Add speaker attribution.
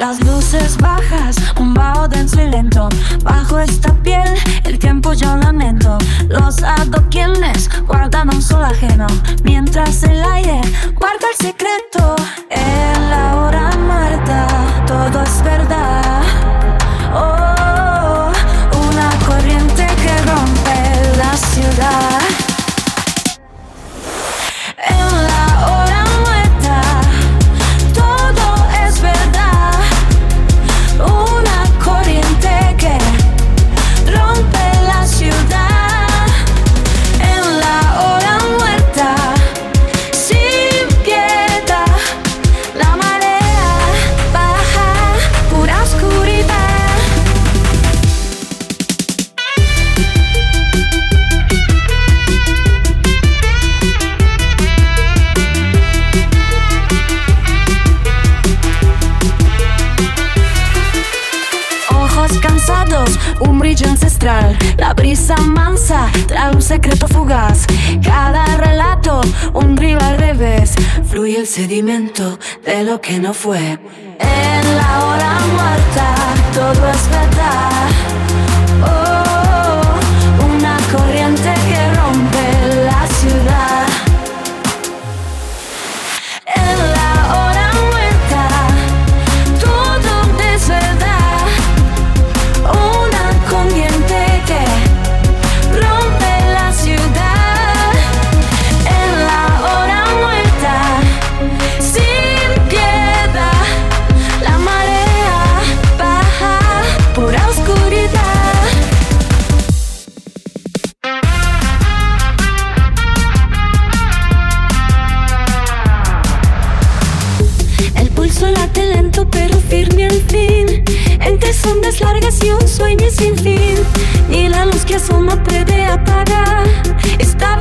Speaker 1: Las luces bajas, un vaho denso y lento. Bajo esta piel, el tiempo yo lamento. Los adoquines guardan un sol ajeno, mientras el aire guarda el secreto. En la hora muerta, todo es verdad. Oh, una corriente que rompe la ciudad. En la hora muerta, todo es verdad. Una corriente que rompe la ciudad. En la hora muerta, sin piedad, la marea baja, pura oscuridad. Ojos cansados, un brillo ancestral. La brisa mansa trae un secreto fugaz. Cada relato, un río al revés. Fluye el sedimento de lo que no fue. En la hora muerta, todo es verdad. Oh, una corriente que rompe la ciudad. En la hora muerta, todo es verdad. Una corriente que rompe la ciudad. En la hora muerta, sin piedad, la marea baja, pura oscuridad. El pulso late lento pero firme al fin. Entre sombras largas y un sueño sin fin. Ni la luz que asoma puede apagar esta